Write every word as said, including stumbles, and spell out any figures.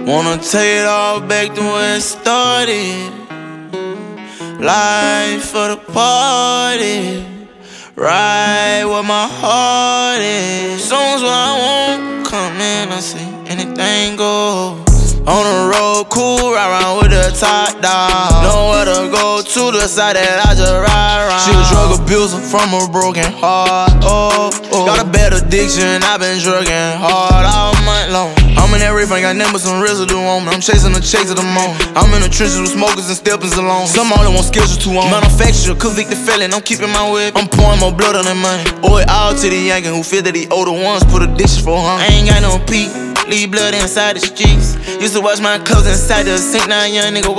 Wanna take it all back to where it started. Life for the party, right where my heart is. Songs where I won't come in, I say anything goes. On the road, cool, ride around with the top down. Nowhere to go to the side that I just ride around. She a drug abuser from a broken heart. Oh, oh. Got a bad addiction, I've been drugging hard all month long. I'm in that reef, ain't got nothing but some residue on me. I'm chasing the chase of the moment. I'm in the trenches with smokers and steppers alone. Some all that want skills too on. Manufacturer, convicted felon, I'm keeping my whip. I'm pouring more blood on that money. Owe it all to the youngin' who feel that the older ones put a dish for hunger. I ain't got no peak, leave blood inside the streets. Used to watch my clothes inside the sink, now a young nigga